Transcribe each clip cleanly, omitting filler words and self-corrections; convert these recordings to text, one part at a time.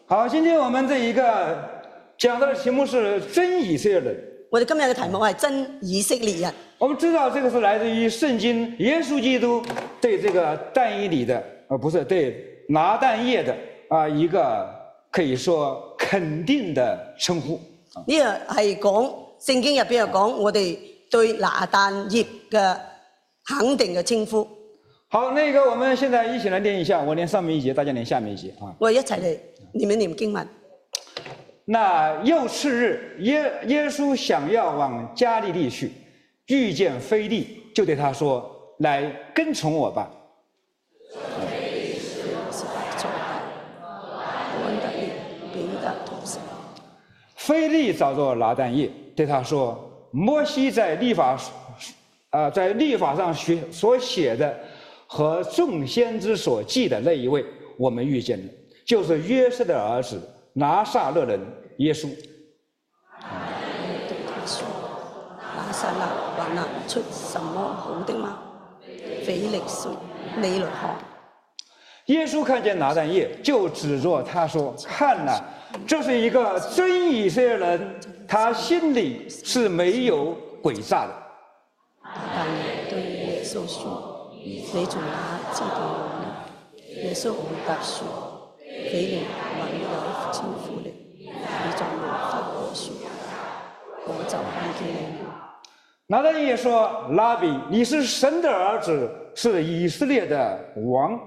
好，今天我们这一个讲到的题目是真以色列人。 我哋今日嘅題目係真以色列人。 我们知道这个是来自于圣经耶稣基督对这个但以理的，不是对拿但业的一个可以说肯定的称呼。 呢個係講聖經入邊係講我哋對拿但業嘅肯定嘅稱呼。 好，那个我们现在一起来念一下，我念上面一节，大家念下面一节啊。 我哋一齊嚟念一念經文。 那又次日，耶稣想要往加利利去，遇見腓利，就對他說：“來跟從我吧。”腓利找着拿但業，對他說：“摩西在律法上所寫的和眾先知所記的那一位，我們遇見了，就是約瑟的兒子拿撒勒人耶穌。” 對他說：“拿撒勒還能出什麼好的嗎？”腓力說：“你來看。” 耶穌看見拿但業，就指着他說：“看哪，這是一個真以色列人，他心裡是沒有詭詐的。” 拿但業對耶穌說：“你從哪知道我呢？”耶穌回答說：“腓力還沒有稱呼你，你就無法可說，我就看見你了。” 拿但業說：“拉比，你是神的兒子，是以色列的王。”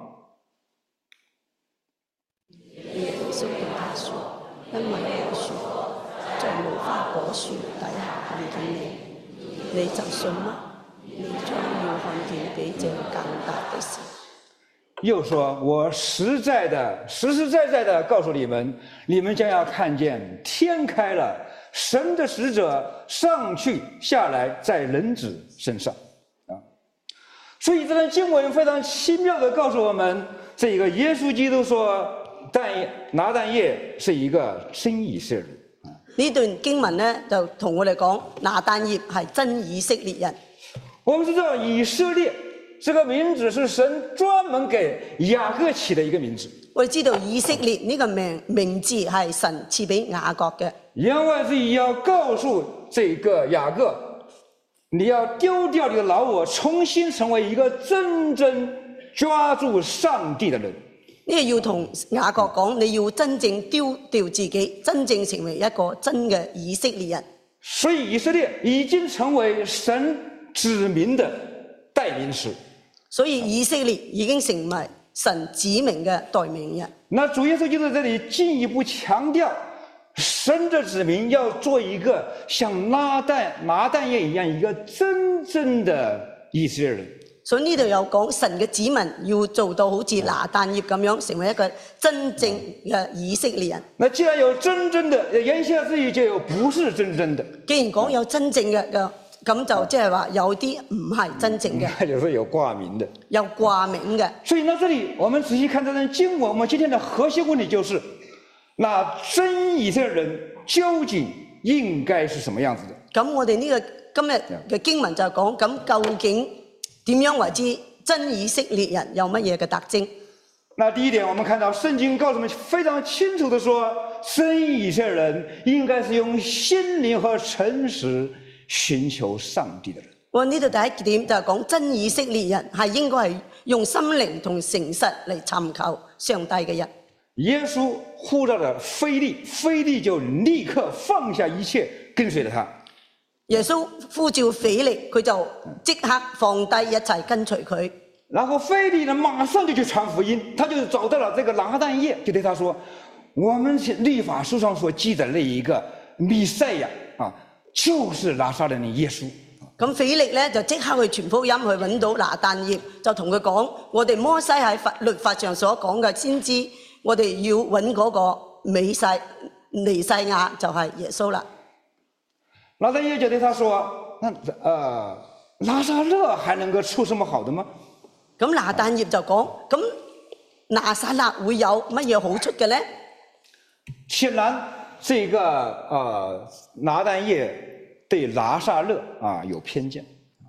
耶穌對他說：“因為我說，在無花果樹底下看見你，你就信嗎？你將要看見比這更大的事。” 又說：“我實實在在的告訴你們，你們將要看見天開了，神的使者上去下來在人子身上。”所以這段經文非常奇妙的告訴我們，這個耶穌基督說拿但業是一個真以色列人。 呢段經文呢，就同我哋講拿但業係真以色列人。 我們知道以色列這個名字是神專門給雅各起的一個名字。 我哋知道以色列呢個名字係神賜俾雅各嘅。 言外之意要告訴這個雅各，你要丟掉你的老我，重新成為一個真正抓住上帝的人。 呢個要同雅各講，你要真正丟掉自己，真正成為一個真嘅以色列人。 所以以色列已經成為神子民的代名詞。 所以以色列已經成為神指明嘅代名人。 那主耶穌就在這裡進一步強調，神的子民要做一個像拿但業一樣，一個真正的以色列人。 所以呢度有講神嘅子民要做到好似拿但業咁樣，成為一個真正嘅以色列人。 那既然有真正的，言下之意就有不是真正的。 既然講有真正嘅，咁就即係話有啲唔係真正嘅。 那就是有掛名的。 有掛名嘅。 所以呢，這裡我們仔細看這段經文，我們今天的核心問題就是，那真以色列人究竟應該是什麼樣子的？ 咁我哋呢個今日嘅經文就講，咁究竟點樣為之真以色列人有乜嘢嘅特徵？ 那第一點，我們看到聖經告訴我們非常清楚的說，真以色列人應該是用心靈和誠實尋求上帝的人。 我呢度第一點就係講真以色列人係應該係用心靈同誠實嚟尋求上帝嘅人。 耶穌呼召了腓利，腓利就立刻放下一切跟隨了他。 耶穌呼召腓力，佢就即刻放低一切跟隨佢。 然後腓利呢，馬上就去傳福音，他就找到了這個拿但業，就對他說：“我們律法書上所記的那一個彌賽亞啊，就是拿撒勒人耶穌。” 咁腓力咧就即刻去傳福音，去揾到拿但業，就同佢講：我哋摩西喺律法上所講嘅先知，我哋要揾嗰個彌賽亞就係耶穌啦。 拿但業就對他說：“拿撒勒還能夠出什麼好的嗎？” 咁拿但業就講：咁拿撒勒會有乜嘢好處嘅咧？ 顯然，這個拿但業對拿撒勒有偏見。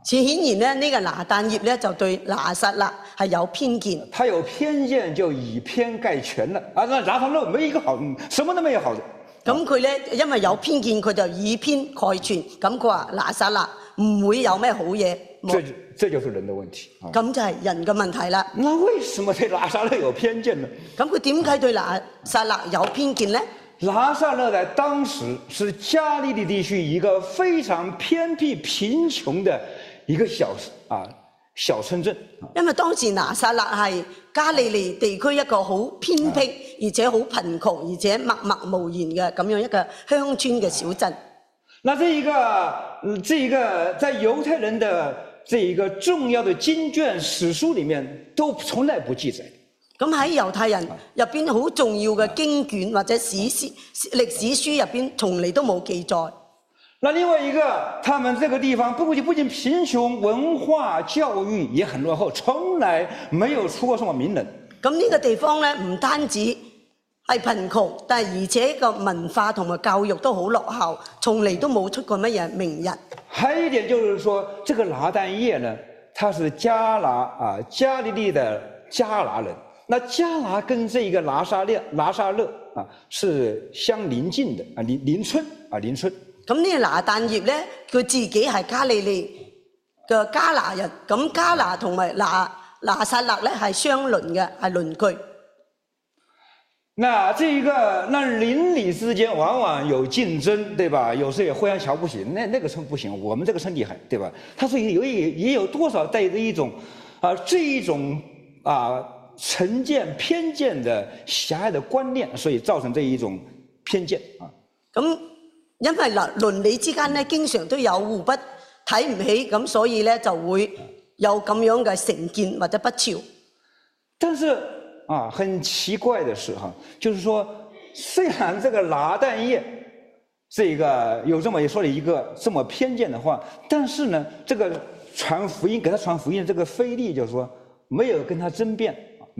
顯然咧，呢個拿但業咧就對拿撒勒係有偏見。 他有偏見就以偏概全了啊！那拿撒勒沒一個好，什麼都沒有好的。 咁佢咧因為有偏見，佢就以偏概全。咁佢話拿撒勒唔會有咩好嘢。 這就是人的問題啊！ 咁就係人嘅問題啦。 那為什麼對拿撒勒有偏見呢？ 咁佢點解對拿撒勒有偏見呢？ 拿撒勒在當時是加利利地區一個非常偏僻貧窮的一個小村鎮。 因為當時拿撒勒係加利利地區一個好偏僻，而且好貧窮，而且默默無言嘅咁樣一個鄉村嘅小鎮。 那這一個在猶太人的這一個重要的經卷史書裡面都從來不記載。 咁喺猶太人入邊好重要嘅經卷或者歷史書入邊，從嚟都冇記載。 那另外一個，他們這個地方不僅貧窮，文化教育也很落後，從來沒有出過什麼名人。 咁呢個地方咧，唔單止係貧窮，但係而且個文化同埋教育都好落後，從嚟都冇出過乜嘢名人。 還有一點就是說，這個拿但業呢，他是加利利的加拿人。那加拿跟這個拿撒勒啊是相鄰近的啊，鄰村。 咁呢個拿但業咧，佢自己係加利利嘅加拿人，咁加拿同埋拿撒勒咧係相鄰嘅，係鄰居。 那鄰里之間往往有競爭，對吧？有時也互相瞧不起，那個村不行，我們這個村厲害，對吧？他所以也有多少帶着一種成見偏見的狹隘的觀念，所以造成這一種偏見啊。 咁因為鄰里之間咧，經常都有互不睇唔起，咁所以咧就會有咁樣嘅成見或者不肖。 但是很奇怪的是就是說，雖然這個拿但業這個有這麼說了一個這麼偏見的話，但是呢，這個傳福音給他傳福音這個腓力就是說沒有跟他爭辯。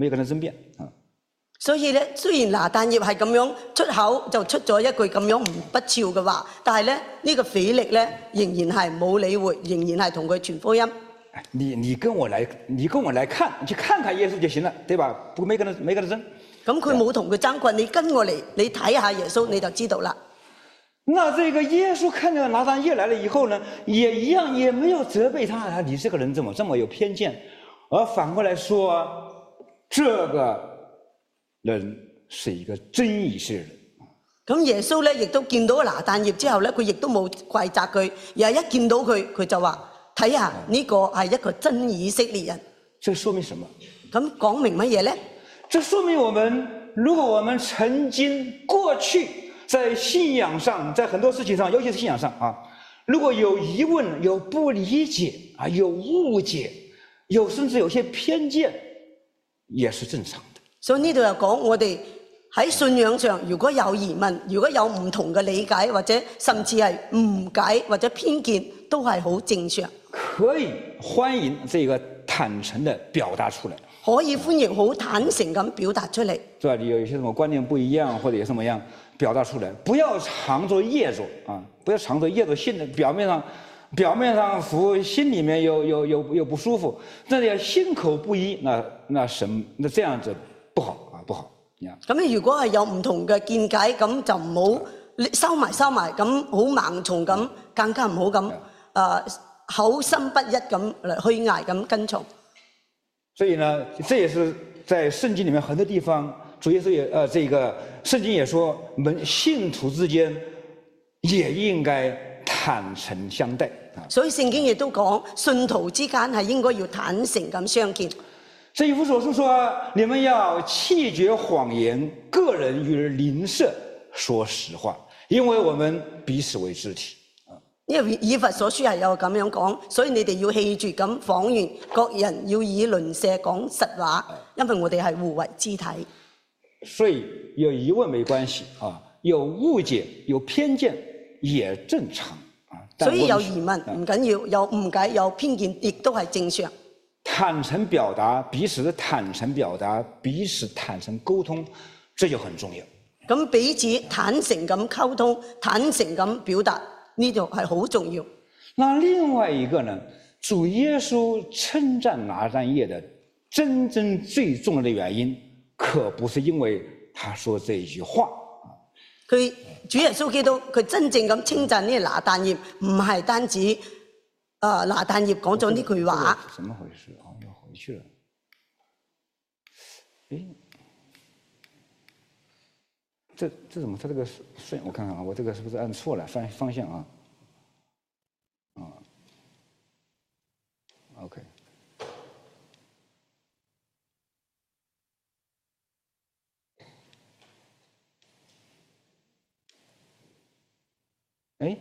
所以咧，雖然拿但業係咁樣出口就出咗一句咁樣唔不肖嘅話，但係咧呢個腓力咧仍然係冇理會，仍然係同佢傳福音。 你跟我來看，你去看看耶穌就行了，對吧？不過沒跟他爭。 咁佢冇同佢爭棍，你跟我嚟，你睇下耶穌你就知道啦。 那這個耶穌看到拿但業來了以後呢，也一樣，也沒有責備他，你這個人怎麼這麼有偏見，而反過來說，這個人是一個真以色列人。 咁耶穌咧亦都見到拿但業之後咧，佢亦都冇怪責佢，而係一見到佢，佢就話：睇下呢個係一個真以色列人。 這說明什麼？ 咁講明乜嘢咧？ 這說明如果我們曾經過去在信仰上，在很多事情上，尤其是信仰上如果有疑問、有不理解有誤解，甚至有些偏見，也是正常的。 所以呢度又講，我哋喺信仰上如果有疑問，如果有唔同嘅理解，或者甚至係誤解或者偏見，都係好正常。 可以歡迎這個坦誠的表達出來。 可以歡迎好坦誠咁表達出嚟。 是吧？你有一些什麼觀念不一樣，或者有什麼樣表達出來，不要藏着掖着不要藏着掖着，表面上服，心裡面又不舒服，那要心口不一，那這樣子不好不好。 咁如果係有唔同嘅見解，咁就唔好收埋，咁好盲從咁，更加唔好咁口心不一咁嚟虛偽咁跟從。 所以呢，這也是在聖經裡面很多地方，主耶穌也這個聖經也說，我們信徒之間也應該坦誠相待。 所以聖經亦都講，信徒之間係應該要坦誠咁相見。 所以以弗所書說，你們要棄絕謊言，個人與鄰舍說實話，因為我們彼此為肢體。 因為以弗所書係有咁樣講，所以你哋要棄絕咁謊言，各人要以鄰舍講實話，因為我哋係互為肢體。 所以有疑問沒關係有誤解有偏見也正常所以有疑問唔緊要，有誤解有偏見亦都係正常。 坦誠表達，彼此坦誠表達，彼此坦誠溝通，這就很重要。 咁彼此坦誠咁溝通，坦誠咁表達，呢度係好重要。 那另外一個呢， 主耶稣称赞拿但业的真正最重要的原因，可不是因为他说这一句话。 佢主耶穌基督佢真正咁稱讚呢個拿但業，唔係單止拿但業講咗呢句話。 怎么回事啊？要回去了。哎，这怎么？它这个顺，我看看啊，我这个是不是按错了方向啊？OK。哎，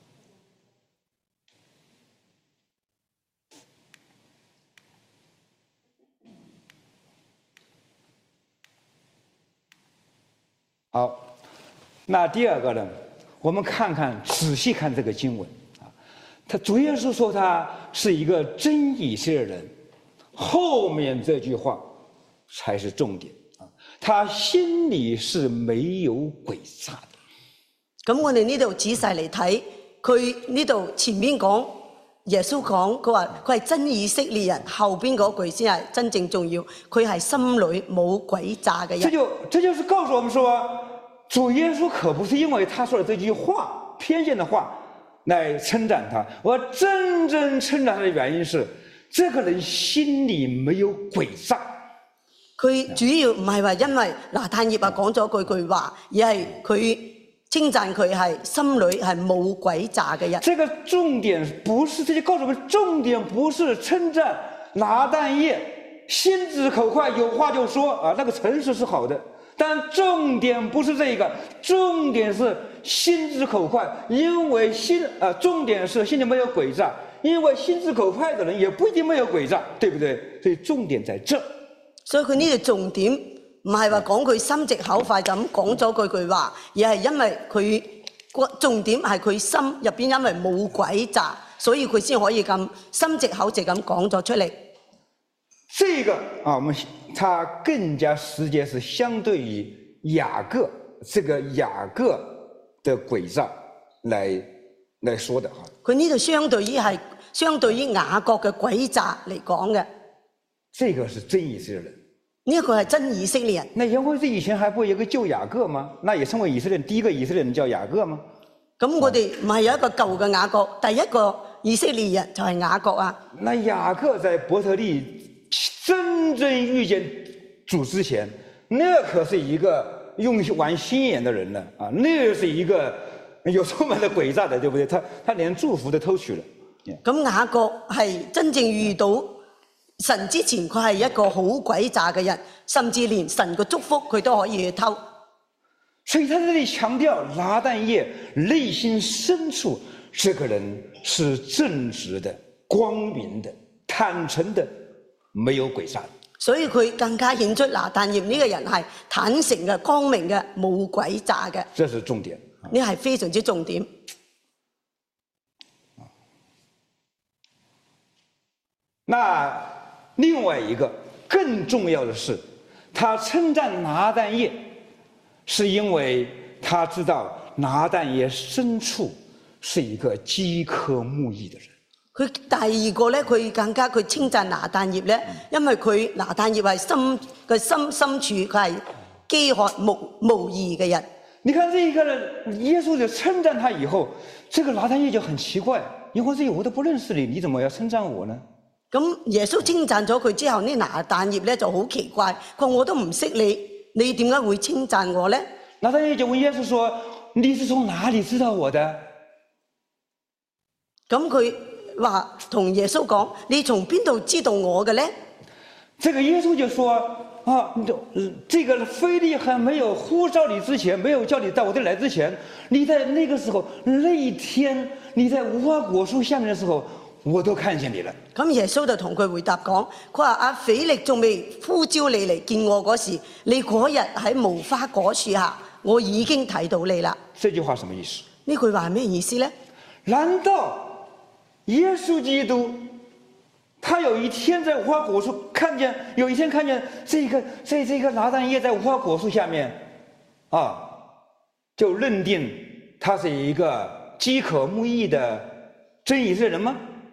好，那第二个呢？我们仔细看这个经文啊，主耶稣说他是一个真以色列人，后面这句话才是重点啊，他心里是没有诡诈的。 咁我哋呢度仔細嚟睇，佢呢度前面講耶穌講，佢話佢係真以色列人，後邊嗰句先係真正重要，佢係心裏冇詭詐嘅人。 這就是告訴我們說，主耶穌可不是因為他說的這句話偏見的話來稱讚他，而真正稱讚他的原因是，這個人心裏沒有詭詐。 佢主要唔係話因為拿但業講咗句話，而係佢稱讚佢係心裏係冇詭詐嘅人。 這個重點不是，這就告訴我們，重點不是稱讚拿但業心直口快，有話就說啊，那個誠實是好的。但重點不是這個，重點是心直口快，因為重點是心裡沒有詭詐，因為心直口快的人也不一定沒有詭詐，對不對？所以重點在這。 所以佢呢個重點唔係話講佢心直口快就咁講咗句話，而係因為佢重點係佢心入邊因為冇詭詐，所以佢先可以咁心直口直咁講咗出嚟。 這個啊，它更加直接是相對於雅各這個雅各的詭詐來說的哈。 佢呢度相對於雅各嘅詭詐嚟講嘅。 這個是真以色列人。 呢一個係真以色列人。 那原本以前還不有一個舊雅各嗎？那也稱為以色列人第一個以色列人叫雅各嗎？ 咁我哋唔係有一個舊嘅雅各，第一個以色列人就係雅各啊。 那雅各在伯特利真正遇見主之前，那可是一個用玩心眼的人了啊！那是一個有充滿了詭詐的，對不對？他連祝福都偷取了。 咁雅各係真正遇到神之前，佢係一個好詭詐嘅人，甚至連神嘅祝福佢都可以去偷。 所以他在這裏強調拿但業內心深處，這個人是正直的、光明的、坦誠的，沒有詭詐的。所以佢更加顯出拿但業呢個人係坦誠嘅、光明嘅、冇詭詐嘅。 這是重點。 呢係非常之重點。 那另外一個更重要的是，他稱讚拿但業，是因為他知道拿但業深處是一個飢渴慕義的人。 佢第二個咧，佢稱讚拿但業咧，因為佢拿但業係心深處佢係飢渴慕義嘅人。 你看這一個人，耶穌就稱讚他以後，這個拿但業就很奇怪，因為我都不認識你，你怎麼要稱讚我呢？ 咁耶穌稱讚咗佢之後，呢拿但業咧就好奇怪，佢話我都唔識你，你點解會稱讚我咧？ 拿但業就問耶穌說：你是從哪裡知道我的？ 咁佢話同耶穌講：你從邊度知道我嘅咧？ 這個耶穌就說：啊，這個腓力還沒有呼召你之前，沒有叫你到我這裡來之前，你在那個時候，那一天你在無花果樹下面的時候，我都看見你了。 咁耶穌就同佢回答講：佢話阿腓力仲未呼召你嚟見我嗰時，你嗰日喺無花果樹下，我已經睇到你啦。 這句話什麼意思？ 呢句話係咩意思咧？ 難道耶穌基督他有一天在無花果樹看見，有一天看見這個拿但業在無花果樹下面，啊，就認定他是一個飢渴慕義的真以色列人嗎？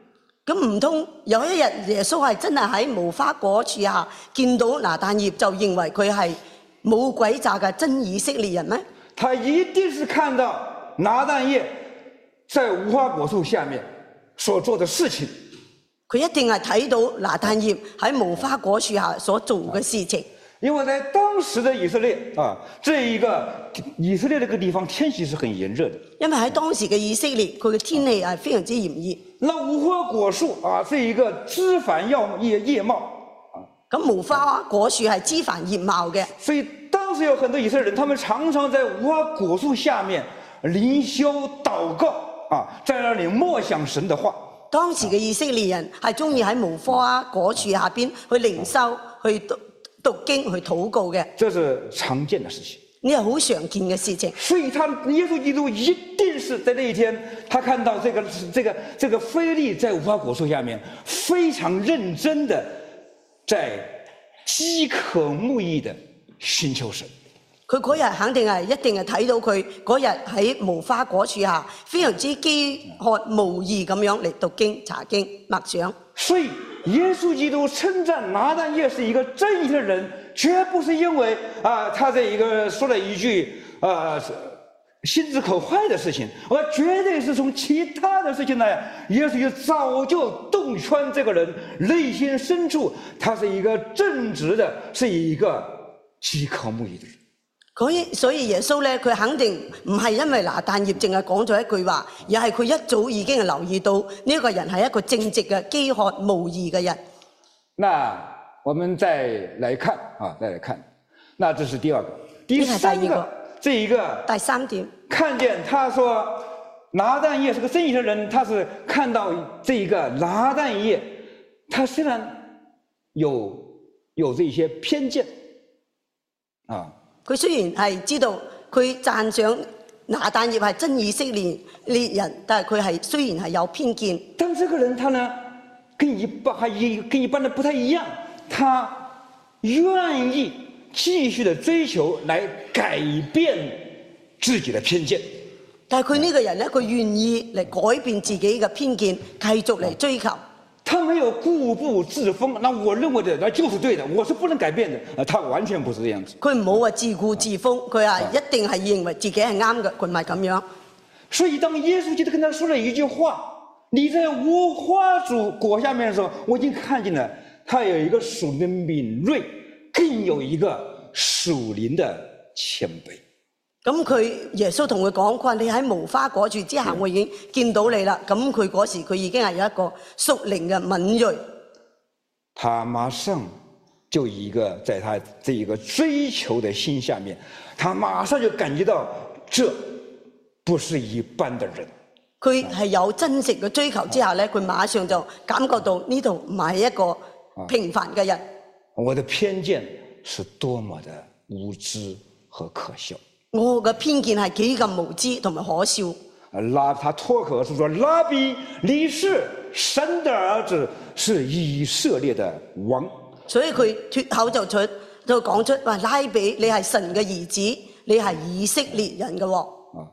咁唔通有一日耶穌係真係喺無花果樹下見到拿但業，就認為佢係冇詭詐嘅真以色列人咩？ 他一定是看到拿但業在無花果樹下面所做的事情。 佢一定係睇到拿但業喺無花果樹下所做嘅事情。 因為在當時的以色列這一個以色列這個地方天氣是很炎熱的。 因為喺當時嘅以色列，佢嘅天氣係非常之炎熱。 那無花果樹是一個枝繁葉茂咁無花果樹係枝繁葉茂嘅， 所以當時有很多以色列人，他們常常在無花果樹下面靈修禱告在那裡默想神的話。 當時嘅以色列人係中意喺無花果樹下邊去靈修、去讀經、去禱告嘅。 這是常見的事情。 呢係好常見嘅事情。 所以耶穌基督一定是在那一天，他看到這個腓力在無花果樹下面非常認真的在飢渴慕義的尋求神。 佢嗰日肯定係一定係睇到佢嗰日喺無花果樹下非常之飢渴慕義咁樣嚟讀經、查經、默想。 所以耶穌基督稱讚拿但業是一個正義的人，絕不是因為他這一個說了一句心直口快的事情，而絕對是從其他的事情來，耶穌就早就洞穿這個人內心深處，他是一個正直的，是一個飢渴慕義的人。 所以耶穌咧，佢肯定唔係因為拿但業淨係講咗一句話，而係佢一早已經留意到呢個人係一個正直嘅飢渴慕義嘅人。 那我們再來看那這是第二個，第三個，這一個第三點， 看見他說拿但業是個正義的人，他是看到這一個拿但業，他雖然有這些偏見佢雖然係知道佢讚賞拿但業係真以色列人，但係佢係雖然係有偏見。 但這個人他呢，跟一般人不太一樣，他願意繼續的追求來改變自己的偏見。 但係佢呢個人呢，佢願意嚟改變自己嘅偏見，繼續嚟追求。 他沒有固步自封，那我認為的那就是對的，我是不能改變的。他完全不是這樣子。 佢唔好話自顧自封，佢一定係認為自己係啱嘅，佢唔係咁樣。 所以當耶穌基督跟他說了一句話，你在無花果下面的時候，我已經看見了，他有一個屬靈的敏銳，更有一個屬靈的謙卑。 咁耶穌同佢講，佢話你喺無花果樹之下，我已經見到你啦。咁佢嗰時佢已經係有一個屬靈嘅敏銳。 他馬上就一個在他這一個追求的心下面，他馬上就感覺到這不是一般的人。 佢係有真實嘅追求之下咧，佢馬上就感覺到呢度唔係一個平凡嘅人。 我的偏見是多麼的無知和可笑。 我嘅偏見係幾咁無知同埋可笑。 他脫口而出說：拉比，你是神的兒子，是以色列的王。 所以佢脫口就講出話：拉比，你係神嘅兒子，你係以色列人嘅喎。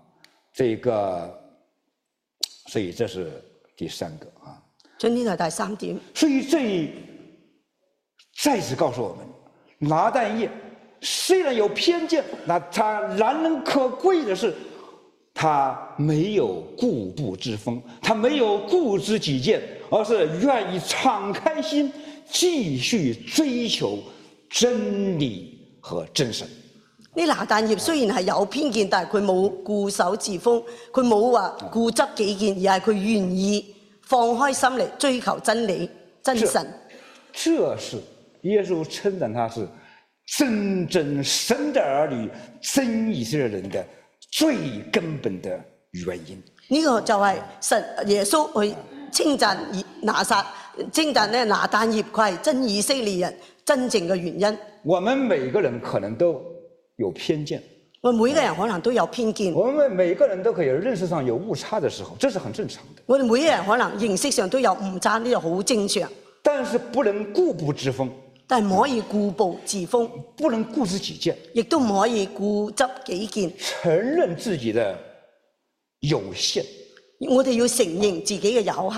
所以這是第三個啊。 所以呢個係第三點。 所以這再次告訴我們，拿但業雖然有偏見，那他難能可貴的是，他沒有固步自封，他沒有固執己見，而是願意敞開心，繼續追求真理和真神。 呢拿但業雖然係有偏見，但係佢冇固守自封，佢冇話固執己見，而係佢願意放開心嚟追求真理、真神。 這是耶穌稱讚他是真正神的兒女、真以色列人的最根本的原因。 呢個就係耶穌去稱讚拿但業佢係真以色列人真正嘅原因。 我們每個人可能都有偏見， 我每個人可能都有偏見， 我們每個人都可以認識上有誤差的時候，這是很正常的。 我哋每個人可能認識上都有誤差，呢個好正常。 但是不能固步自封， 但係唔可以固步自封， 不能固執己見， 亦都唔可以固執己見， 承認自己的有限。 我哋要承認自己嘅有限。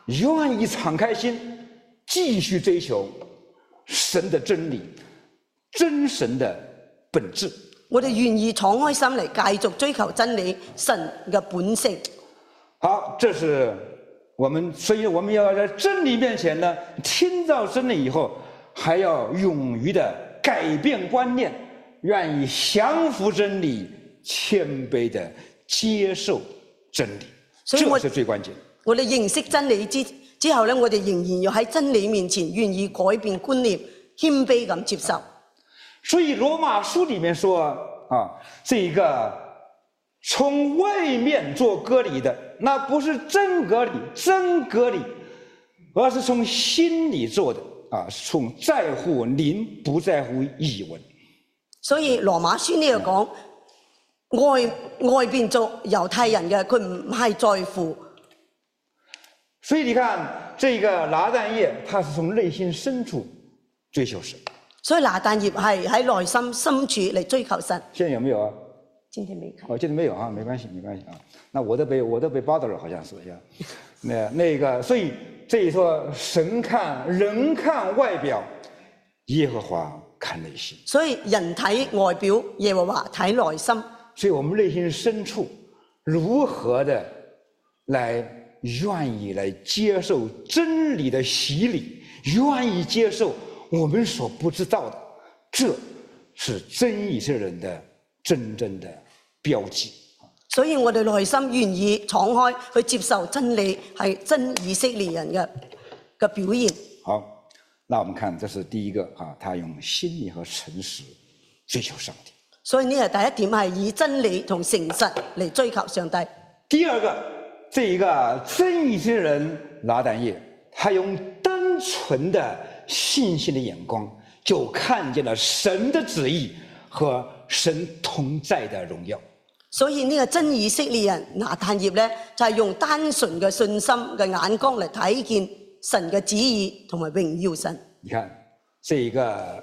愿意敞开心，继续追求神的真理，真神的本质。 我哋願意敞開心嚟繼續追求真理，神嘅本性。 好，这是我们，所以我们要在真理面前呢，听到真理以后，还要勇于的改变观念，愿意降服真理，谦卑的接受真理， 所以我这是最关键的。 我哋認識真理之後咧，我哋仍然要喺真理面前願意改變觀念，謙卑咁接受。 所以羅馬書裡面說啊，這個從外面做割禮的，那不是真割禮，而是從心裡做的啊，從在乎靈不在乎儀文。 所以羅馬書呢度講外邊做猶太人嘅，佢唔係在乎。 所以你看，這個拿但業，他是從內心深處追求神。 所以拿但業係喺內心深處嚟追求神。 現在有沒有啊？ 今天沒看。 哦，今天沒有啊，沒關係啊。那我都被bother了，好像是呀。那個，所以這一說，神看人看外表，耶和華看內心。 所以人睇外表，耶和華睇內心。 所以我們內心深處如何的來願意來接受真理的洗禮，願意接受我們所不知道的，這是真以色列人的真正的標記。 所以我哋內心願意敞開去接受真理，係真以色列人嘅表現。 好，那我們看，這是第一個啊，他用心意和誠實追求上帝。 所以呢係第一點，係以真理同誠實嚟追求上帝。 第二個，這一個真以色列人拿但業，他用單純的信心的眼光，就看見了神的旨意和神同在的榮耀。 所以呢個真以色列人拿但業咧，就係用單純嘅信心嘅眼光嚟睇見神嘅旨意同埋榮耀神。 你看，這一個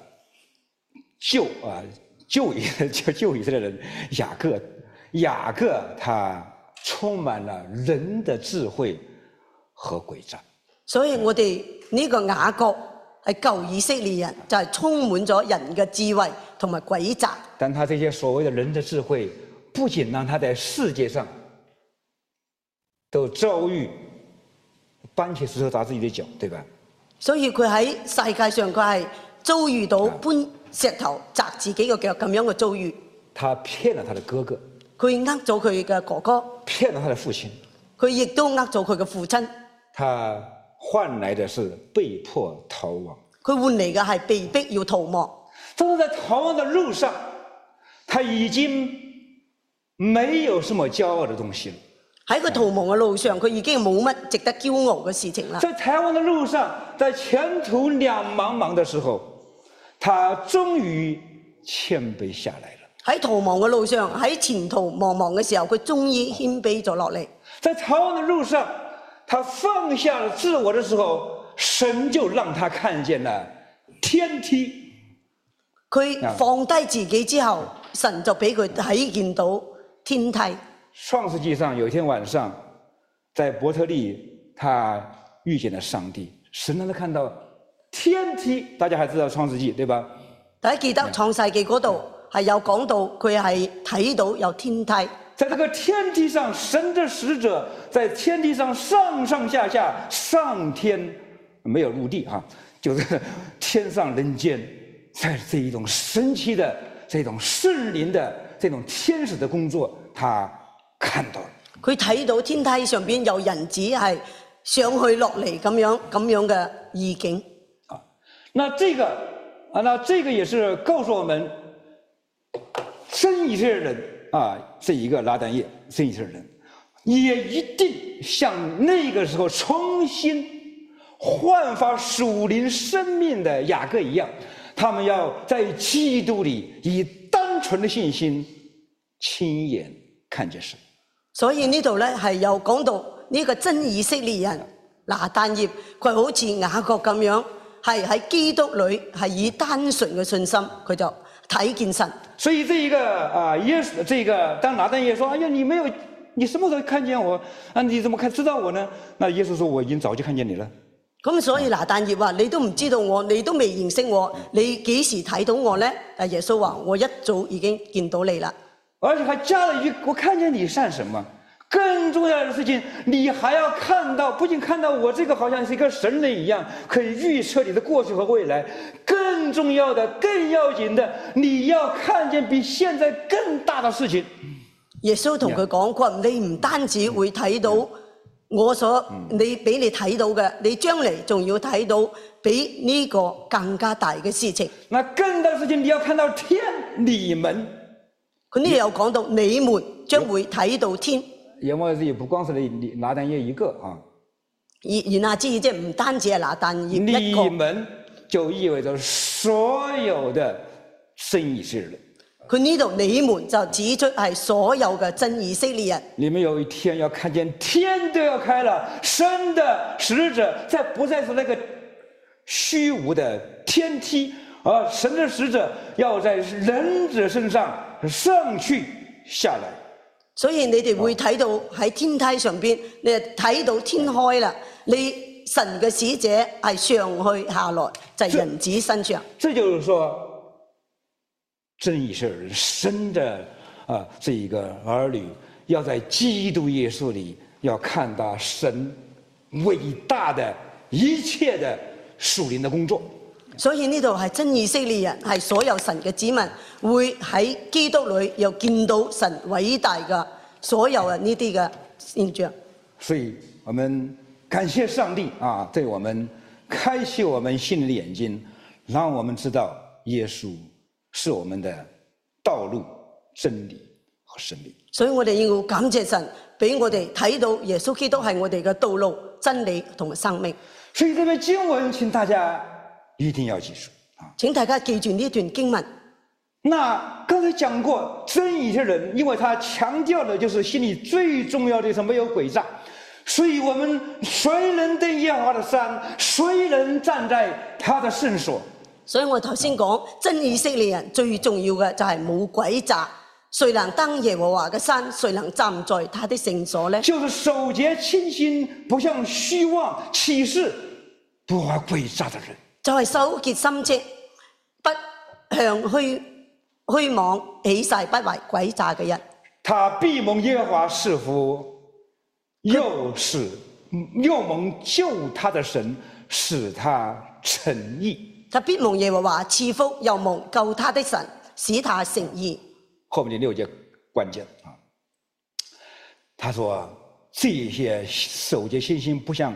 舊以色列人雅各他充滿了人的智慧和詭詐。 所以我哋呢個雅各係舊以色列人，就係充滿咗人嘅智慧同埋詭詐。 但他這些所謂的人的智慧，不僅讓他在世界上都遭遇搬起石頭砸自己的腳，對吧？ 所以佢喺世界上佢係遭遇到搬石頭砸自己嘅腳咁樣嘅遭遇。 他騙了他的哥哥， 佢呃咗佢嘅哥哥， 騙了他的父親， 佢亦都呃咗佢嘅父親。 他換來的是被迫逃亡。 佢換嚟嘅係被逼要逃亡。 但是在逃亡的路上，他已經沒有什麼驕傲的東西了。 喺佢逃亡嘅路上，佢已經冇乜值得驕傲嘅事情啦。 在逃亡的路上，在前途兩茫茫的時候，他終於謙卑下來了。 喺逃亡嘅路上，喺前途茫茫嘅時候，佢終於謙卑咗落嚟。 在逃亡的路上，他放下了自我的時候，神就讓他看見了天梯。 佢放低自己之後，神就俾佢睇見到天梯。 創世紀上有一天晚上，在伯特利，他遇見了上帝，神讓他看到天梯。大家還知道創世紀對吧？ 大家記得創世紀嗰度係有講到佢係睇到有天梯。 在這個天梯上，神的使者在天梯上上上下下，上天沒有入地啊，就是天上人間，在這一種神奇的、這種聖靈的、這種天使的工作，他看到了。 佢睇到天梯上邊有人子係上去落嚟咁樣嘅意境。 啊，那這個也是告訴我們，真以色列人啊，這一個拿但業，真以色列人也一定像那個時候重新煥發屬靈生命的雅各一樣，他們要在基督裡以單純的信心親眼看見神。所以呢度咧係有講到呢個真以色列人拿但業，佢好似雅各咁樣，係喺基督裡係以單純嘅信心，佢就睇見神。 所以這一個啊，這個當拿但業說：哎呀，你沒有你什么时候看见我啊？你怎么知道我呢？那耶穌說我已經早就看見你了。 咁所以拿但業話：你都唔知道我，你都未認識我，你幾時睇到我呢？但耶穌話：我一早已經見到你啦。 而且還加了一句：我看見你算什麼？更重要的事情，你還要看到，不僅看到我這個好像是一個神人一樣，可以預測你的過去和未來。更重要的、更要緊的，你要看見比現在更大的事情。 耶穌同佢講：佢話你唔單止會睇到我你俾你睇到嘅，你將來仲要睇到比呢個更加大嘅事情。 那更大的事情，你要看到天，你們。 佢呢度有講到你們將會睇到天。 言外之意不光是拿但業一個啊， 言下之意即係唔單止係拿但業一個。 你們就意味着所有的真以色列人。 佢呢度你們就指出係所有嘅真以色列人。你們有一天要看見天都要開了，神的使者不再是那個虛無的天梯，而神的使者要在人子身上上去下來。 所以你哋會睇到喺天梯上邊，你睇到天開啦，你神嘅使者係上去下來，就係人子身上。 這就是說，真以色列人神的這一個兒女，要在基督耶穌裏要看到神偉大的一切的屬靈的工作。 所以呢度係真以色列人，係所有神嘅子民，會喺基督裏又見到神偉大嘅所有嘅呢啲嘅現象。 所以我們感謝上帝啊，對我們開啟我們心靈的眼睛，讓我們知道耶穌是我們的道路、真理和生命。 所以我哋要感謝神，俾我哋睇到耶穌基督係我哋嘅道路、真理同埋生命。 所以這篇經文，請大家一定要記住啊！ 請大家記住呢段經文。 那剛才講過，真以色列人，因為他強調的就是心裡最重要的是沒有詭詐，所以我們誰能登耶和華的山，誰能站在他的聖所？ 所以我頭先講，真以色列人最重要嘅就係冇詭詐，誰能登耶和華嘅山，誰能站在他的聖所呢？ 就是守節清心，不向虛妄起誓，不懷詭詐的人。 就係手潔心清，不向虛妄起誓，不懷詭詐嘅人。 他必蒙耶和華賜福，又蒙救他的神使他成義。 他必蒙耶和華賜福，又蒙救他的神使他成義。 後面的6節關鍵啊，他說這些守節清心，不懷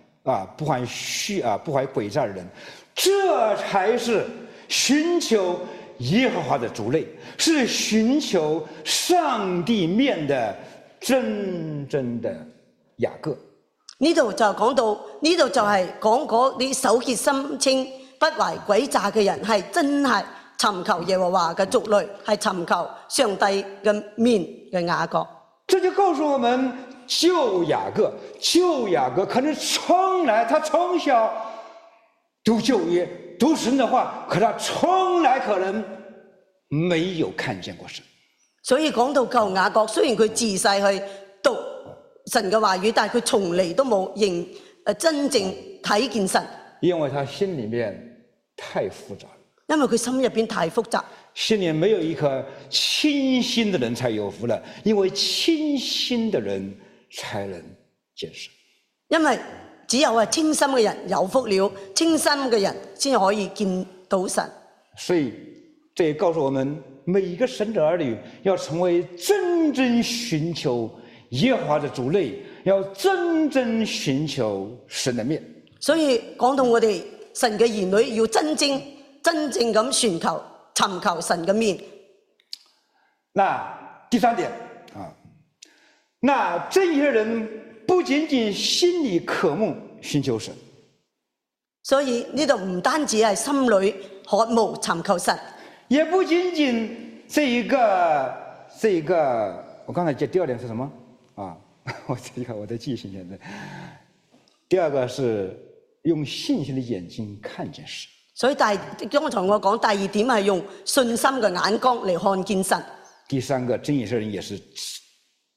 詭詐的人，這才是尋求耶和華的族類，是尋求上帝面的真正的雅各。 呢度就講到，呢度就係講嗰啲守潔心清、不懷詭詐嘅人，係真係尋求耶和華嘅族類，係尋求上帝嘅面嘅雅各。 這就告訴我們，舊雅各可能他從小讀舊約、讀神的話，可他從來可能沒有看見過神。 所以講到舊雅各，雖然佢自細去讀神嘅話語，但係佢從嚟都冇真正睇見神。 因為他心裡面太複雜了。 因為佢心入邊太複雜。 心裡沒有一顆清心的人才有福了，因為清心的人才能見神。因為只有清心嘅人有福了，清心嘅人先可以見到神。 所以這也告訴我們，每一個神的兒女要成為真正尋求耶和華的族類，要真正尋求神的面。 所以講到我哋神嘅兒女要真正咁尋求神嘅面。 那第3點啊，那真以色列人不僅僅心裡渴慕尋求神， 所以呢度唔單止係心裡渴慕尋求神， 也不僅僅這一個，我剛才講第2點是什麼啊？我的記性現在，第2個是用信心的眼睛看見神。 所以剛才我講第2點係用信心嘅眼光嚟看見神。 第3個，真以色列人也是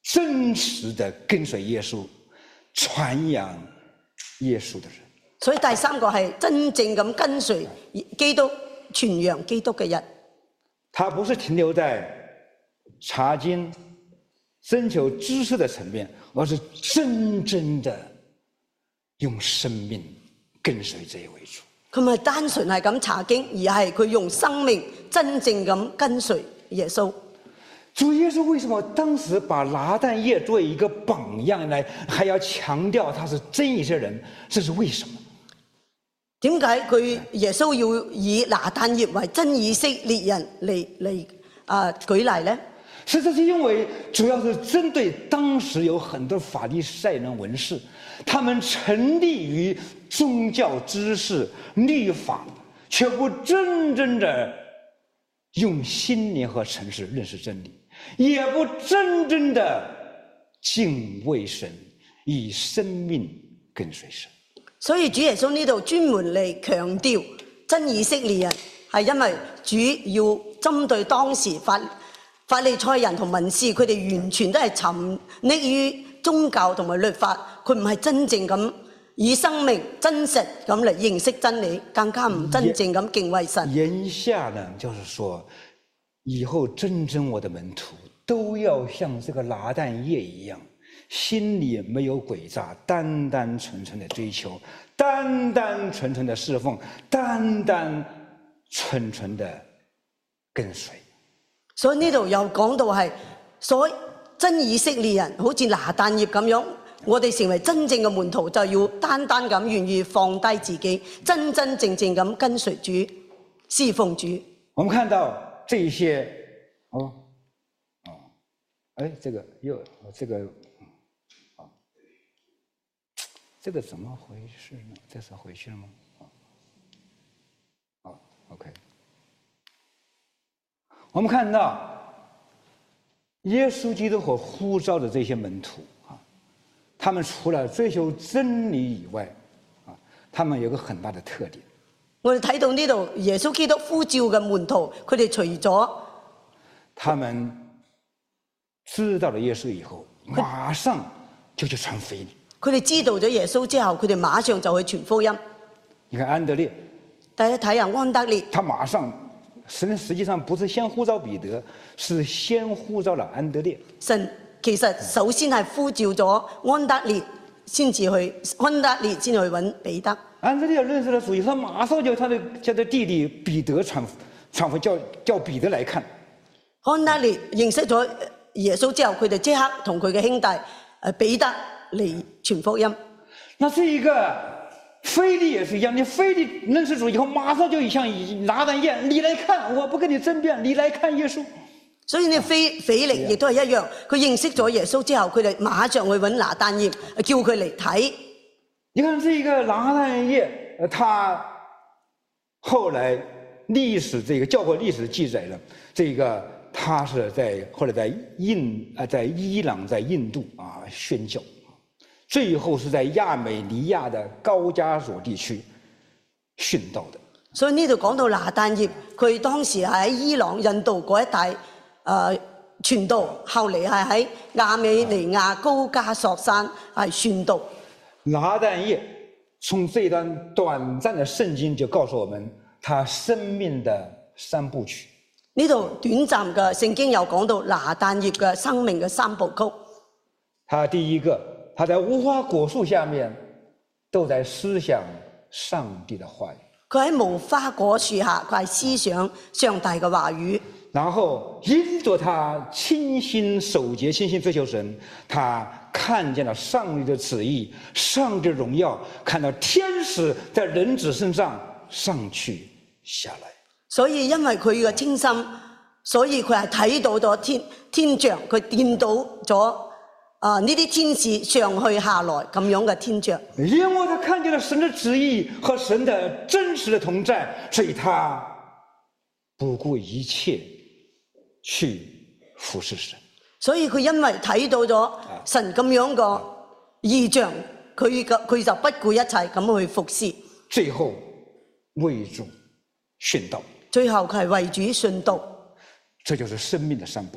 真实的跟随耶稣、传扬耶稣的人。 所以第三個係真正咁跟隨基督、傳揚基督嘅人。 他不是停留在查經、徵求知識的層面，而是真正的用生命跟隨這一位主。 佢唔係單純係咁查經，而係佢用生命真正咁跟隨耶穌。 主耶穌為什麼當時把拿但業作為一個榜樣來，還要強調他是真以色列人？這是為什麼？ 點解佢耶穌要以拿但業為真以色列人嚟舉例呢？ 這是因為主要是針對當時有很多法利賽人文士，他們沉溺於宗教知識、律法，卻不真正的用心靈和誠實認識真理，也不真正的敬畏神，以生命跟隨神。 所以主耶穌呢度專門嚟強調真以色列人，係因為主要針對當時法利賽人同文士，佢哋完全都係沉溺於宗教同埋律法，佢唔係真正咁以生命真實咁嚟認識真理，更加唔真正咁敬畏神。 言下呢，就是說以後真正我的門徒都要像這個拿但業一樣，心裡沒有詭詐，單單純純的追求，單單純純的侍奉，單單純純的跟隨。 所以呢度又講到係所真以色列人，好似拿但業咁樣，我哋成為真正嘅門徒，就要單單咁願意放低自己，真真正正咁跟隨主，侍奉主。 我們看到這一些，這個怎麼回事呢？這是回去了嗎？OK。我們看到耶穌基督所呼召的這些門徒他們除了追求真理以外他們有個很大的特點。 我哋睇到呢度耶穌基督呼召嘅門徒，佢哋除咗他們知道了耶穌以後，馬上就去傳福音。 佢哋知道咗耶穌之後，佢哋馬上就去傳福音。 你看安德烈， 大家睇下安德烈， 他馬上神實際上不是先呼召彼得，是先呼召了安德烈。 神其實首先係呼召咗安德烈，先至去揾彼得。 安德烈認識了主以後，他馬上叫他的弟弟彼得傳福音，叫彼得來看。 安德烈認識咗耶穌之後，佢哋即刻同佢嘅兄弟彼得嚟傳福音。 那這一個腓利也是一樣，你腓利認識主以後，馬上就像拿但業，你來看，我不跟你爭辯，你來看耶穌。 所以呢，腓利亦都係一樣，佢認識咗耶穌之後，佢哋馬上去揾拿但業，叫佢嚟睇。 你看這個拿但業，他後來這個教會歷史記載了，這個他是後來在伊朗、在印度宣教。最後是在亞美尼亞的高加索地區殉道的。 所以呢度講到拿但業，佢當時係喺伊朗、印度嗰一帶傳道，後嚟係喺亞美尼亞高加索山係殉道。 拿但業從這段短暫的聖經就告訴我們他生命的三部曲。 呢度短暫嘅聖經又講到拿但業嘅生命嘅三部曲。 他第一個，他在無花果樹下面都在思想上帝的話語。 佢喺無花果樹下，佢係思想上帝嘅話語。 然後因着他清心守節、清心追求神，他看見了上帝的旨意、上帝的榮耀，看到天使在人子身上上去下來。 所以因為佢嘅清心，所以佢係睇到咗天象，佢見到咗呢啲天使上去下來咁樣嘅天象。 因為他看見了神的旨意和神的真實的同在，所以他不顧一切去服侍神。 所以佢因為睇到咗神咁樣嘅異象，佢就不顧一切咁去服侍。 最後為主殉道。 最後佢係為主殉道。 這就是生命的三部曲。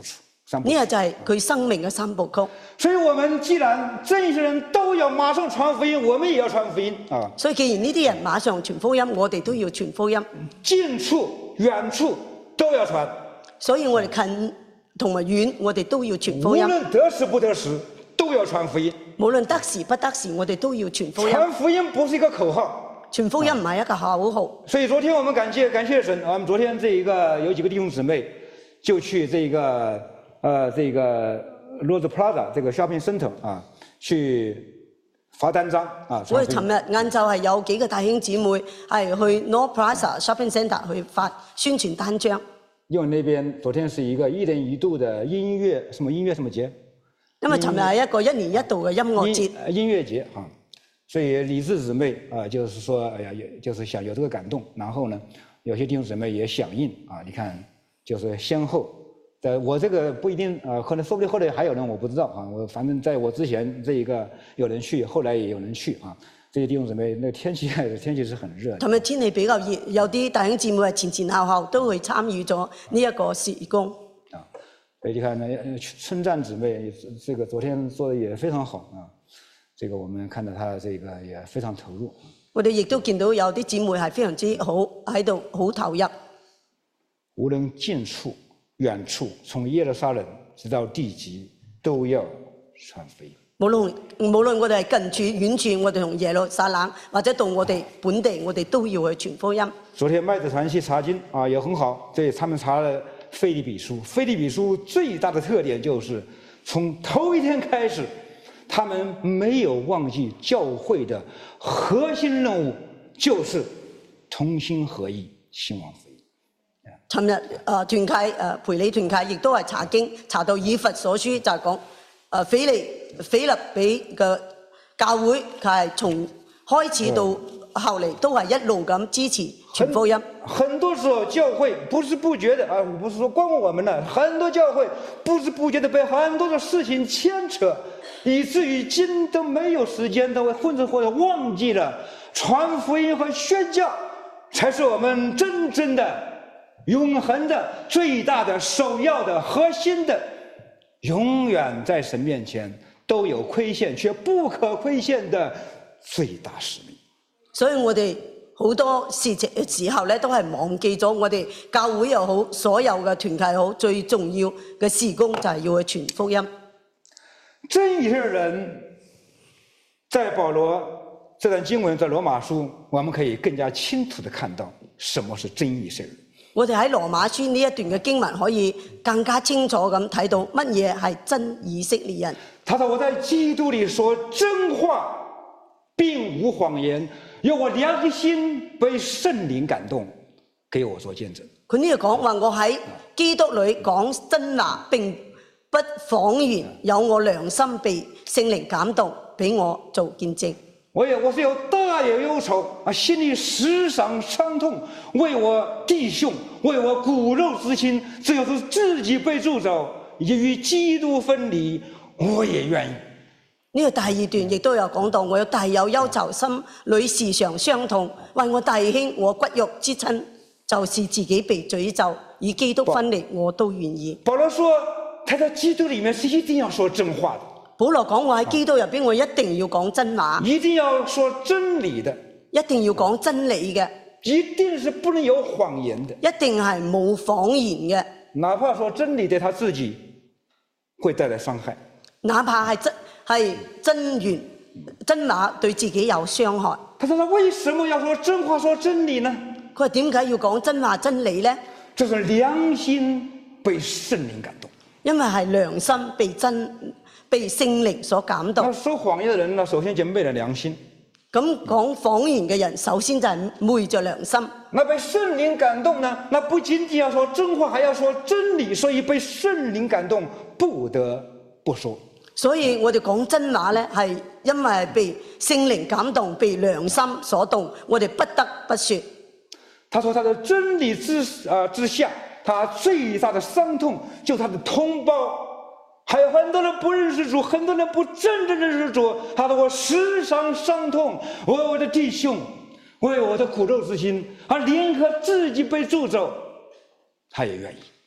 呢個就係佢生命嘅三部曲。 所以我們既然這些人都要馬上傳福音，我們也要傳福音啊。 所以既然呢啲人馬上傳福音，我哋都要傳福音。 近處、遠處都要傳。 所以我哋近同埋遠，我哋都要傳福音。 無論得時不得時，都要傳福音。 無論得時不得時，我哋都要傳福音。 傳福音不是一個口號， 傳福音唔係一個口號。 所以昨天我們感謝神，我們昨天有幾個弟兄姊妹就去這個 Rose Plaza 這個 shopping center 啊，去發單張啊。 我哋尋日晏晝係有幾個弟兄姊妹係去 Rose Plaza shopping center 去發宣傳單張。 因為那邊昨天是一個1年1度的音樂什麼節？ 因為尋日係一個1年1度嘅音樂節。 音樂節啊，所以李志姊妹啊，就是說，哎呀，就是想有這個感動，然後呢，有些弟兄姊妹也響應啊。你看，就是先後。我這個不一定可能說不定後來還有人我不知道啊。我反正在我之前這一個有人去，後來也有人去啊。這些弟兄姊妹，那個天氣是很熱。尋日天氣比較熱，有啲弟兄姊妹係前後都去參與咗呢一個事工。 啊，所以你看呢，春讚姊妹這個昨天做的也非常好啊。這個我們看到他這個也非常投入。 我哋亦都見到有啲姊妹係非常之好，喺度好投入。 無論近處遠處，從耶路撒冷直到地極，都要傳福音。無論我哋係近處遠處，我哋從耶路撒冷或者到我哋本地，我哋都要去傳福音。 昨天麥子團契查經啊也很好，對他們查了腓立比書。腓立比書最大的特點就是從頭一天開始，他們沒有忘記教會的核心任務，就是同心合意興旺福音。 尋日團契培理團契亦都係查經查到以弗所書，就係講腓立比嘅教會，佢係從開始到後嚟都係一路咁支持傳福音。 很多時候教會不知不覺的啊，不是說光我們呢，很多教會不知不覺的被很多的事情牽扯，以至於今都沒有時間，都或者忘記了傳福音和宣教，才是我們真正的永恆的最大的首要的核心的，永遠在神面前都有虧欠卻不可虧欠的最大使命。 所以我哋好多事情嘅時候咧，都係忘記咗我哋教會又好，所有嘅團契好，最重要嘅事工就係要去傳福音。 真以色列人在保羅這段經文，在羅馬書，我們可以更加清楚地看到什麼是真以色列人。 我哋喺羅馬書呢一段嘅經文可以更加清楚咁睇到乜嘢係真以色列人。 他說：我在基督裏說真話，並無謊言，有我良心被聖靈感動，給我做見證。 佢呢度講話，我喺基督裏講真話，並不謊言，有我良心被聖靈感動，俾我做見證。 我是有大有憂愁啊，心裏時常傷痛，為我弟兄，為我骨肉之親，只要是自己被詛咒，與基督分離，我也願意。 呢個第二段亦都有講到，我有大有憂愁，心裏時常傷痛，為我弟兄，我骨肉之親，就是自己被詛咒，與基督分離，我都願意。 保羅說，他在基督裏面是一定要說真話的。 保羅講話喺基督入邊，我一定要講真話， 一定要說真理的， 一定要講真理嘅， 一定是不能有謊言的， 一定係冇謊言嘅。 哪怕說真理對他自己會帶來傷害， 哪怕係真話對自己有傷害。 他說：他為什麼要說真話、說真理呢？ 佢話點解要講真話真理呢？ 這是良心被聖靈感動， 因為係良心被聖靈所感動。 那說謊言的人呢，首先就昧了良心。 咁講謊言嘅人，首先就係昧着良心。 那被聖靈感動呢？那不僅僅要說真話，還要說真理，所以被聖靈感動，不得不說。所以我哋講真話呢，係因為被聖靈感動，被良心所動，我哋不得不說。 他說他的真理之下，他最大的傷痛就是他的同胞。還有很多人不認識主，很多人不真正認識主。他說我時常傷痛，為我的弟兄，為我的骨肉之親，而聯合自己被詛咒，他也願意。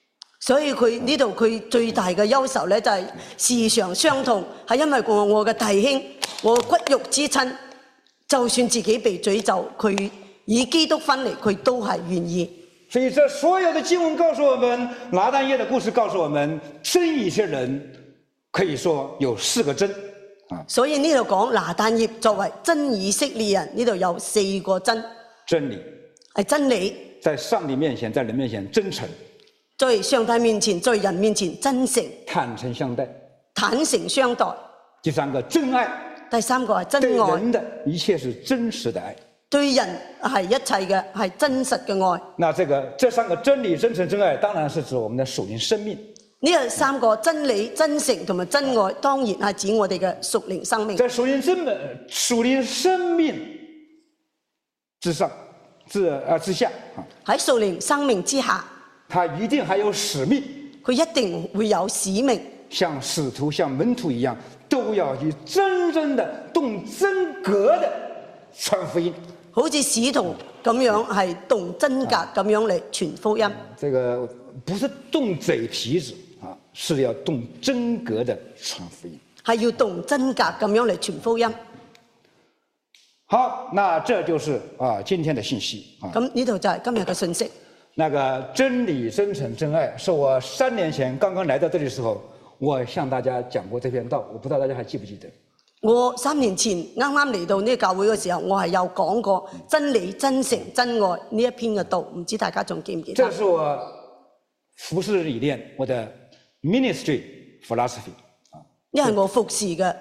所以佢呢度佢最大嘅憂愁咧就係時常傷痛，係因為我嘅弟兄，我骨肉之親，就算自己被詛咒，佢以基督分離，佢都係願意。 所以这所有的经文告诉我们，拿但业的故事告诉我们，真以色列人可以说有4个真啊。 所以呢度講拿但業作為真以色列人，呢度有4個真。 真理係真理， 在上帝面前，在人面前真诚， 在上帝面前，在人面前真誠， 坦诚相待。 坦誠相待。 第3个真愛， 第3個係真對愛， 人的一切是真實的愛。 對人係一切嘅係真實嘅愛。 那這3個真理、真誠、真愛，當然是指我們的屬靈生命。 呢3個真理、真誠同埋真愛，當然係指我哋嘅屬靈生命。 在屬靈生命之上，之下啊， 喺屬靈生命之下， 他一定還有使命。 佢一定會有使命， 像使徒、像門徒一樣，都要去真正的動真格的傳福音。 好似使徒咁樣係動真格咁樣嚟傳福音。 這個不是動嘴皮子啊，是要動真格的傳福音。 係要動真格咁樣嚟傳福音。 好，那這就是今天的信息啊。 咁呢度就係今日嘅信息。 那個真理、真誠、真愛，是我3年前剛剛來到這裡的時候，我向大家講過這篇道，我不知道大家還記不記得。 我3年前啱啱嚟到呢個教會嘅時候，我係有講過真理、真誠、真愛呢一篇嘅道，唔知大家仲記唔記得？ 這是我服事理念，我的 ministry philosophy 啊。 呢係我服侍嘅。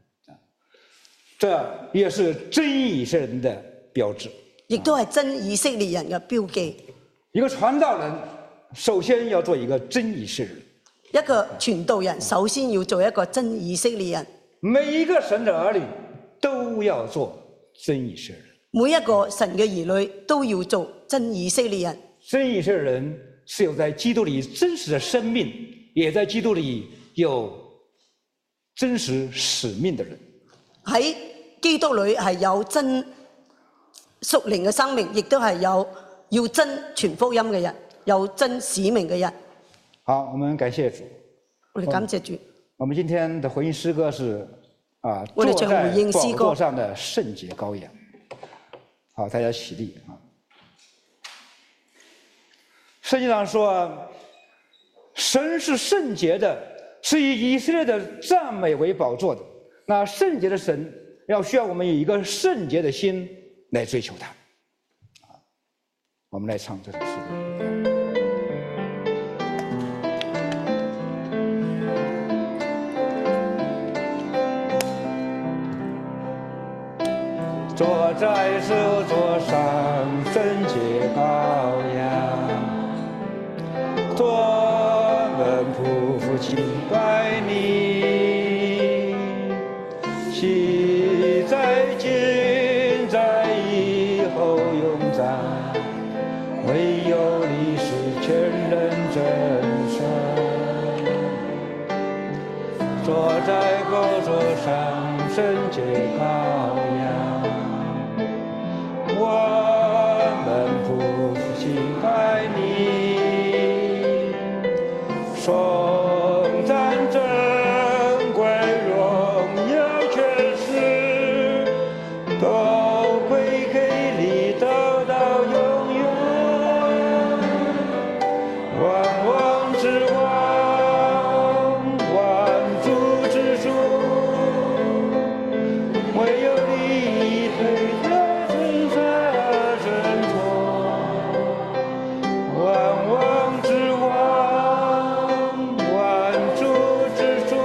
這也是真以色列人的標誌， 亦都係真以色列人嘅標記。 一個傳道人首先要做一個真以色列人。 一個傳道人首先要做一個真以色列人。 每一個神的兒女都要做真以色列人。 每一個神嘅兒女都要做真以色列人。 真以色列人是有在基督裏真實的生命，也在基督裏有真實使命的人。喺基督裏係有真屬靈嘅生命，亦都係有要真傳福音嘅人，有真使命嘅人。 好，我們感謝主。 我哋感謝主。 我們今天的回應詩歌是我哋唱回應詩歌。 坐在寶座上的聖潔羔羊。好，大家起立啊。聖經上說，神是聖潔的，是以以色列的讚美為寶座的。那聖潔的神需要我們有一個聖潔的心來追求他。我們來唱這首詩歌。坐在寶座上，聖潔羔羊，我們匍匐敬拜你，昔在今在以後永在，唯有你是全能真神。坐在寶座上，聖潔羔羊，我們匍匐敬拜你，頌讚珍貴榮耀權勢，都歸給你，直到永遠。萬王之王，萬主之主，唯有你配得稱讚稱頌。萬王之王，萬主之主，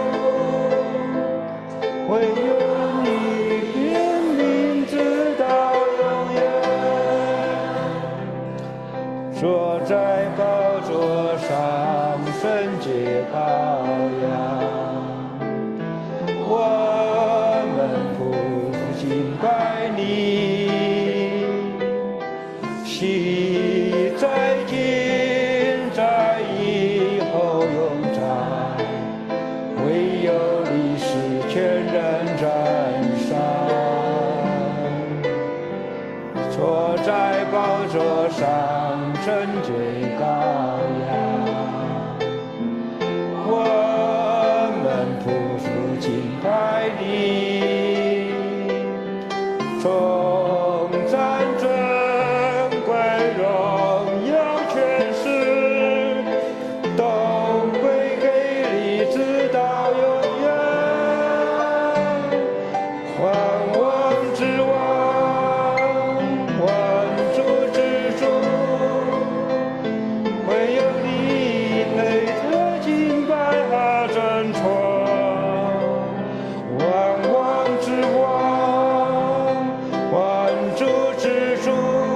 唯有你辨明直到永遠。坐在寶座上，聖潔羔羊，我們匍匐敬拜你，昔在今在以後永在，唯有你是全能真神。坐在寶座上，聖潔羔羊， 拜你，颂赞尊贵荣耀权势，都归给你，直到永远。万王之王，万主之主，唯有你配得敬拜和尊崇。万王之王，万主之主，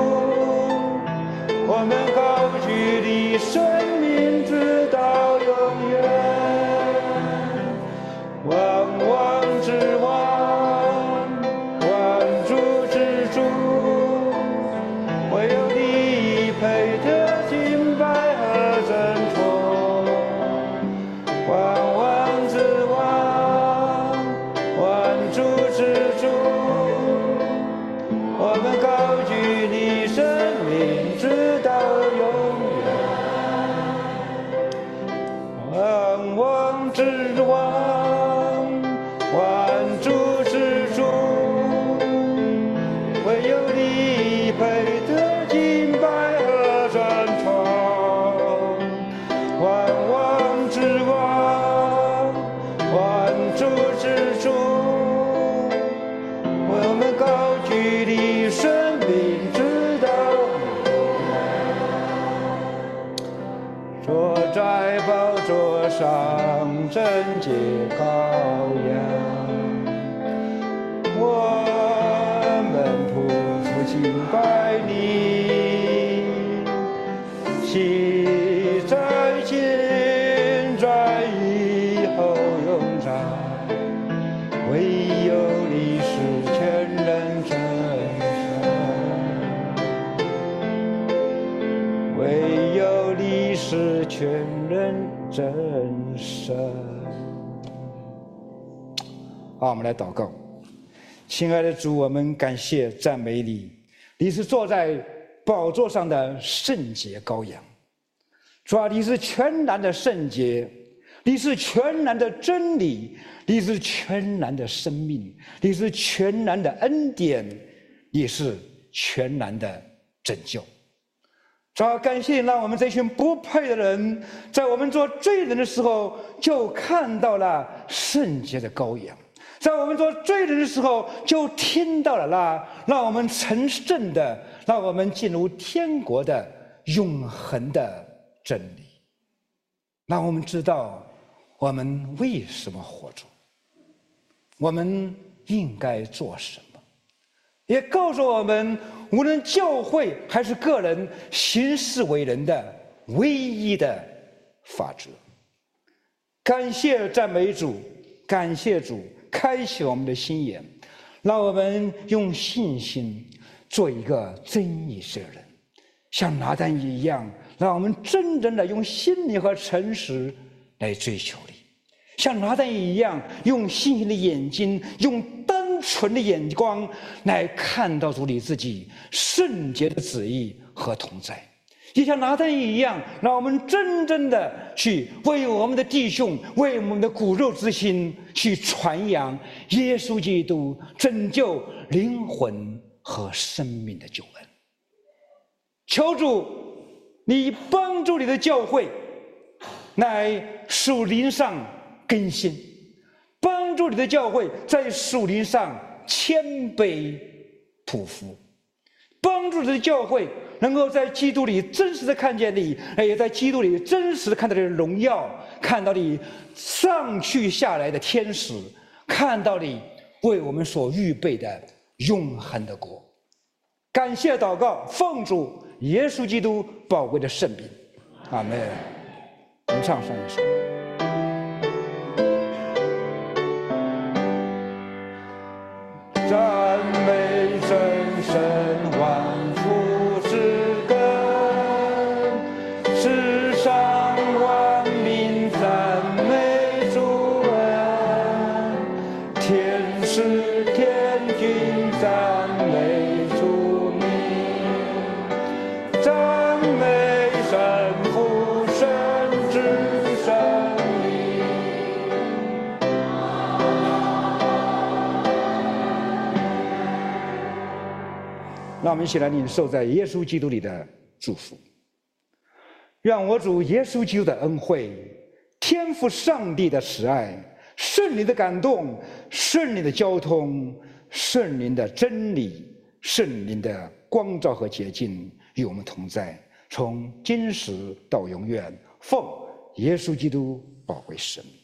我们高举你生命直到永远。万王之王，万主之主，唯有你配得敬拜和尊崇。万王之王，万主之主，我们高举你生命直到永远。万王之王，万主之主，唯有你配得敬拜和尊崇。万王之王，万主之主，我们高举你生命直到坐在宝座上贞洁羔羊，我们匍匐敬拜你，昔在今在以后永在，唯有你是全能真神，唯有你是全能真神。好，我们来祷告。亲爱的主，我们感谢赞美你，你是坐在宝座上的圣洁羔羊。主啊，你是全然的圣洁，你是全然的真理，你是全然的生命，你是全然的恩典，你是全然的拯救。主啊，感谢你让我们这群不配的人，在我们做罪人的时候就看到了圣洁的羔羊，在我们做罪人的时候就听到了那让我们成圣的，让我们进入天国的永恒的真理，让我们知道我们为什么活着，我们应该做什么，也告诉我们无论教会还是个人行事为人的唯一的法则。感谢赞美主，感谢主开启我们的心眼，让我们用信心做一个真以色列人，像拿单一样，让我们真正的用心灵和诚实来追求你，像拿单一样，用信心的眼睛，用单纯的眼光来看到主你自己圣洁的旨意和同在，也像拿单一样，让我们真正的去为我们的弟兄，为我们的骨肉之心去传扬耶稣基督拯救灵魂和生命的救恩。求主你帮助你的教会来属灵上更新，帮助你的教会在属灵上谦卑匍匐，帮助你的教会能够在基督里真实的看见你，也在基督里真实的看到你的荣耀，看到你上去下来的天使，看到你为我们所预备的永恒的国。感谢祷告，奉主耶稣基督宝贵的圣名，阿们。我们唱上一首。赞美真神，万福之根，世上万民赞美主恩，天使天君赞美主名，赞美神父神之神明。 让我们一起来领受在耶稣基督里的祝福。愿我主耶稣基督的恩惠、天父上帝的慈爱、圣灵的感动、圣灵的交通、圣灵的真理、圣灵的光照和洁净与我们同在，从今时到永远。奉耶稣基督宝贵圣名。